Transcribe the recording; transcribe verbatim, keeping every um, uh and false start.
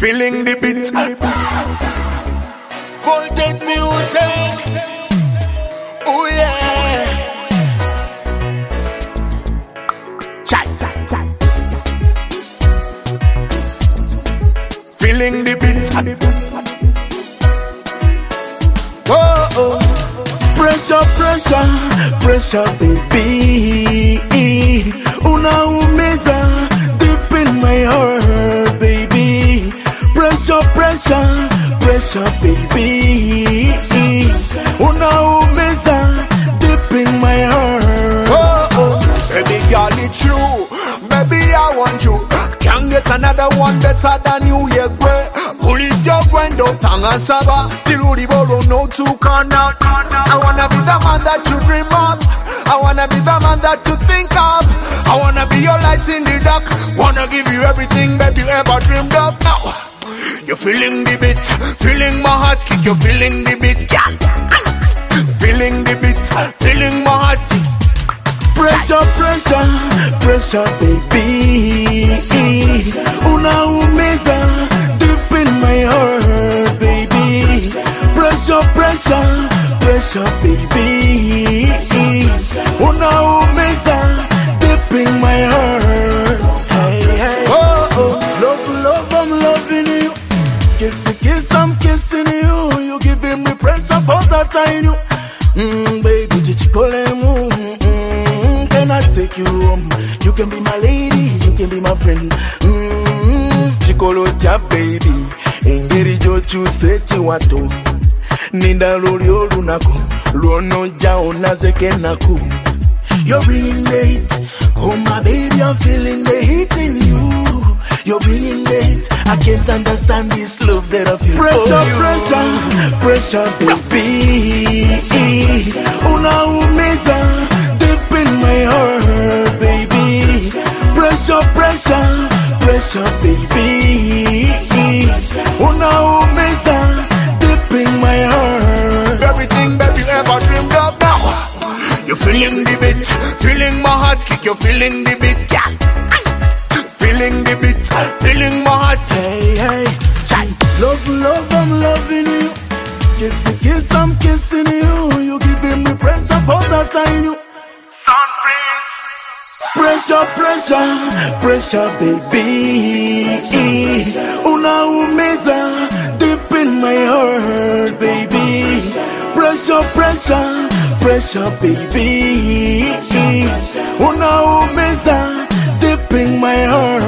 feeling the beat. Voltage music. Oh yeah. Chai. Feeling the beat. Oh oh. Pressure, pressure, pressure, baby. Unaumiza deep in my heart, baby. Pressure, pressure, pressure, baby. Unaumiza deep in my heart. Oh, oh. Baby girl, it's true. Baby, I want you. Can't get another one better than you, yeah, boy. Pull it your grind out and saba. Tiluri boro no to corner. I wanna be the man that you dream of. I wanna be the man that you think of. I wanna be your light in the dark. Wanna give you everything, baby, you ever dreamed of. Now, you're feeling the beat, feeling my heart kick. You're feeling the beat, girl. Feeling the beat, feeling my heart. Pressure, pressure, pressure, baby. Unaumiza deep in my heart, baby. Pressure, pressure, pressure, baby. Unaumiza deep in my heart. Hey, hey. Oh, oh. Love, love, I'm loving you. Kiss, kiss, I'm kissing you. You giving me pressure for that I knew. Mmm, baby, did you call him? Can I take you home? You can be my lady, you can be my friend. Mmm, Chikolocha baby. Ingeri jochu seti watu. Ninda lori olunako. Luono jao nazeke naku. You're bringing the heat. Oh my baby, I'm feeling the heat in you. You're bringing the heat. I can't understand this love that I feel pressure, for you. Pressure, pressure, baby. Unaumiza deep in my heart, baby. Pressure, pressure, pressure, baby. Unaumiza deep in my heart. Everything that you ever dreamed of now. You're feeling the beat, feeling my heart kick. You're feeling the beat, girl. Feeling the beat, feeling my heart. Hey, hey, Chai. Love, love, I'm loving you. Kiss, kiss, I'm kissing you. You giving me pressure for that I knew. Pressure, pressure, pressure, baby. Unaumiza deep in my heart, baby. Pressure, pressure, pressure, baby. Unaumiza deep in my heart.